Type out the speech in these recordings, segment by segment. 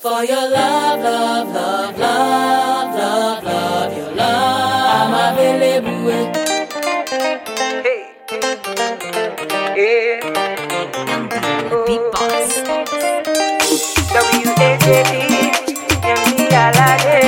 for your love, love, love, love, love, love, your love. I'm available. Hey, yeah. Beatbox. WAJD, Yemi Alade.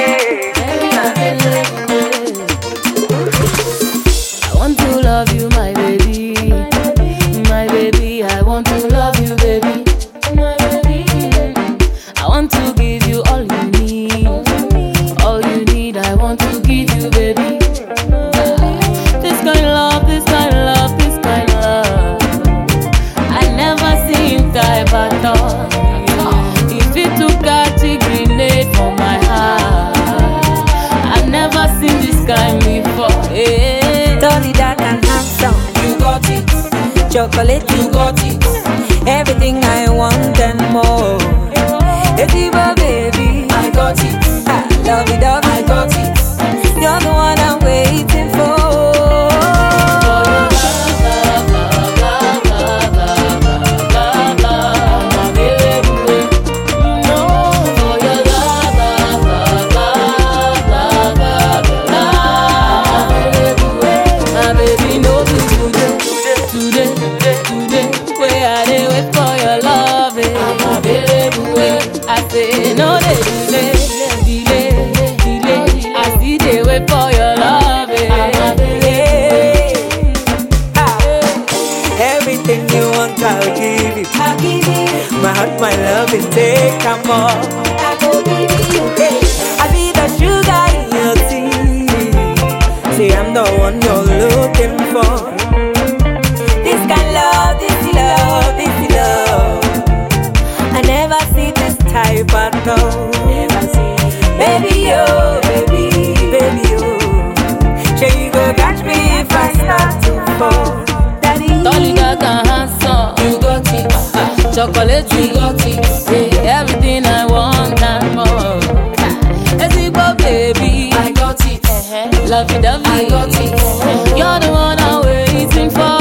I want to love you, my baby. My baby, I want to love you, baby. My baby, I want to give you all you need. All you need, I want to give you, baby. This kind of love, this kind of love, this kind of love. I never seen type at all. If it took a grenade for my heart, I've never seen this kind before. Yeah. Tony dark and handsome, You got it, chocolate, you got it. everything I want and more. Etiba baby, I got it, love it up, I got it. you're the one I'm waiting for. No, they delay. I see they wait for your love. Everything you want, I'll give you. My heart, my love, it take a more. I be the sugar in your tea. Say I'm the one you're looking for. This kind of love, this love, this love. I never see this type at all. Baby, oh, baby, baby, oh. Sure you go catch me if I start to fall. Daddy, Tony dark and handsome, you got it. Chocolate, you got it. Yeah, everything I want and more. Ezigbo baby, I got it. Love you, love you, I got it. You're the one I'm waiting for.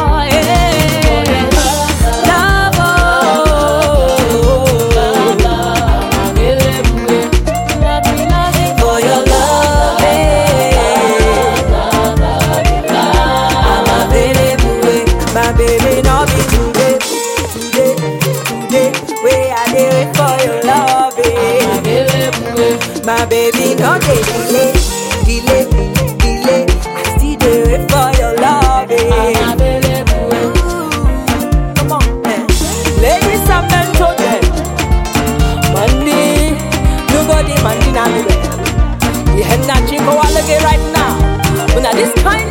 My baby, no dey delay. I still dey wait for your love. Come on, ladies and gentlemen, Monday, nobody Monday now. You head na chinko walage right now. When this kind